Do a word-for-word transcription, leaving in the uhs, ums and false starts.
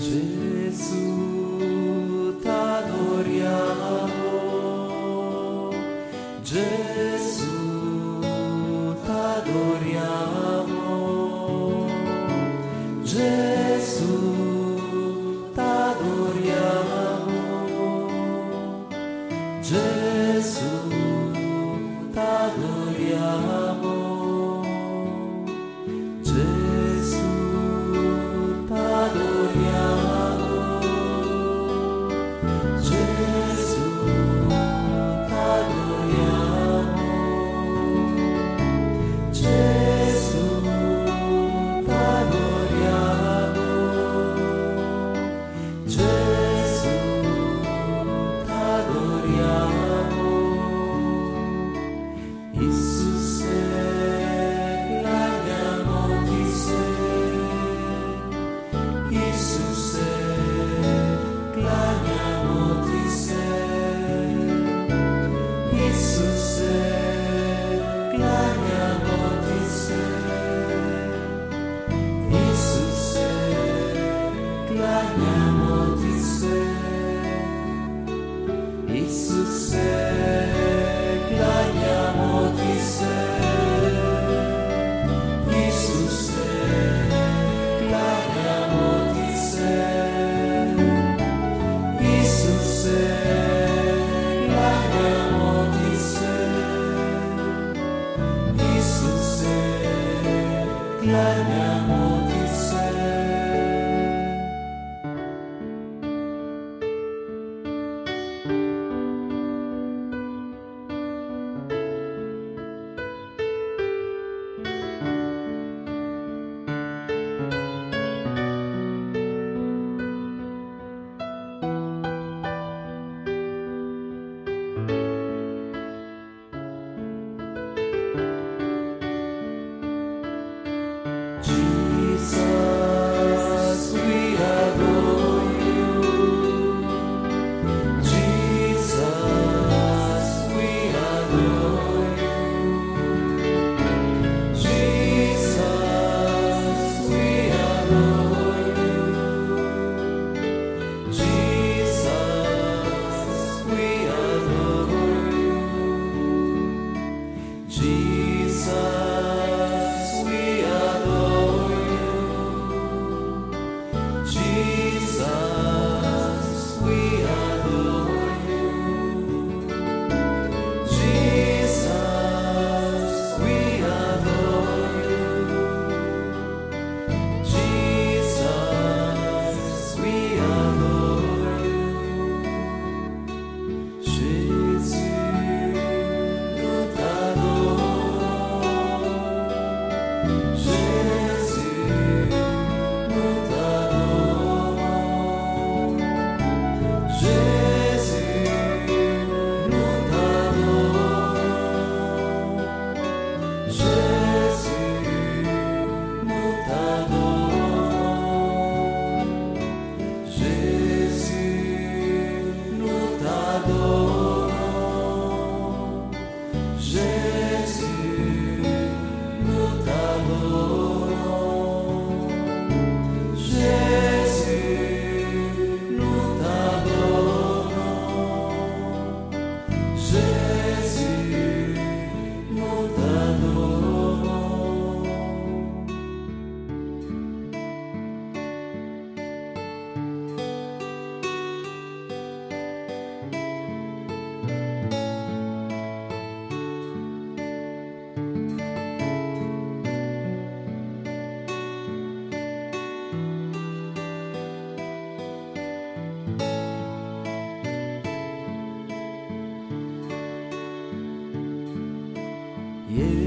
Gesù t'adoriamo, Gesù t'adoriamo, Gesù t'adoriamo, Gesù t'adoriamo, Gesù t'adoriamo, Gesù t'adoriamo, Gesù t'adoriamo, Gesù t'adoriamo, Isuse klanjamo ti se, Isuse klanjamo ti se, Isuse klanjamo ti se, Isuse klanjamo ti se, Isuse klanjamo ti se, Isuse klanjamo ti se, Isuse klanjamo ti se, Isuse klanjamo ti se. Jesus, we adore you. Jesus, we adore you. Jesus, we adore you. Jesus, we adore you. Jesus, we adore you. Jesus, we adore you. Jesus, we adore you. Jesus, we adore you. Jésus, nous t'adorons. Jésus, nous t'adorons. Jésus, nous t'adorons. Jésus, nous t'adorons. Jésus, nous t'adorons. Jésus, nous t'adorons. Jésus, nous t'adorons. Jésus, nous t'adorons.